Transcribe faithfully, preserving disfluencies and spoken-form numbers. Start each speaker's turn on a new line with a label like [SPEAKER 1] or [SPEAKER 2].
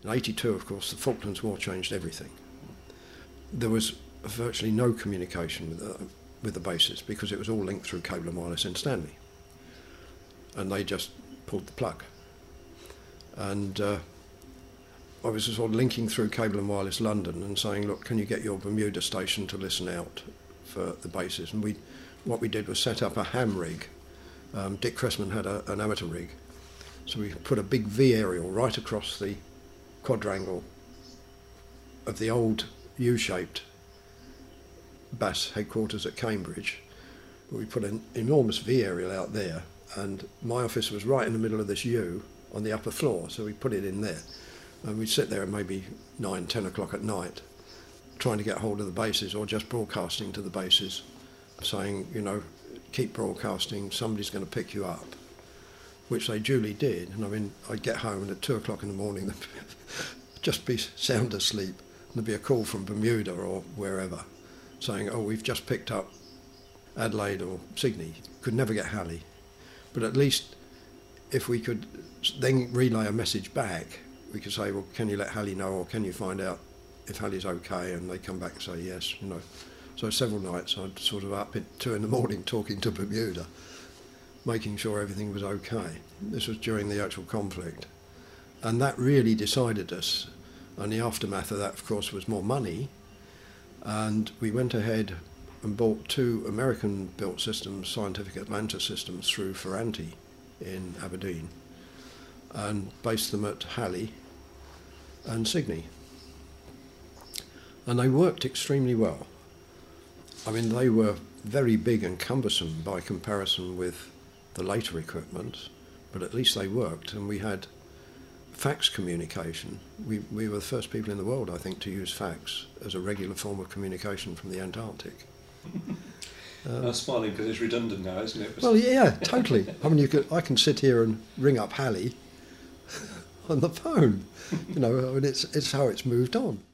[SPEAKER 1] In eighty-two, of course, the Falklands War changed everything. There was virtually no communication with the, with the bases because it was all linked through cable and wireless in Stanley. And they just pulled the plug. And uh, I was sort of linking through Cable and Wireless London and saying, look, can you get your Bermuda station to listen out for the bases? And we, what we did was set up a ham rig. Um, Dick Cressman had a, an amateur rig. So we put a big V aerial right across the quadrangle of the old U-shaped B A S headquarters at Cambridge. But we put an enormous V aerial out there, and my office was right in the middle of this U on the upper floor, so we put it in there. And we'd sit there at maybe nine, ten o'clock at night, trying to get hold of the bases or just broadcasting to the bases, saying, you know, keep broadcasting, somebody's going to pick you up, which they duly did. And I mean, I'd get home and at two o'clock in the morning, just be sound asleep, and there'd be a call from Bermuda or wherever saying, oh, we've just picked up Adelaide or Sydney. Could never get Halley. But at least if we could then relay a message back, we could say, well, can you let Halley know, or can you find out if Halley's okay? And they come back and say yes, you know. So several nights I'd sort of up at two in the morning talking to Bermuda, making sure everything was okay. This was during the actual conflict. And that really decided us. And the aftermath of that, of course, was more money. And we went ahead and bought two American-built systems, Scientific Atlanta systems, through Ferranti in Aberdeen, and based them at Halley and Sydney. And they worked extremely well. I mean, they were very big and cumbersome by comparison with the later equipment, but at least they worked, and we had fax communication. We, we were the first people in the world, I think, to use fax as a regular form of communication from the Antarctic.
[SPEAKER 2] Um, I'm smiling because it's redundant now, isn't it?
[SPEAKER 1] Well, yeah, totally. I mean, you could, I can sit here and ring up Halley on the phone. You know, I mean, it's, it's how it's moved on.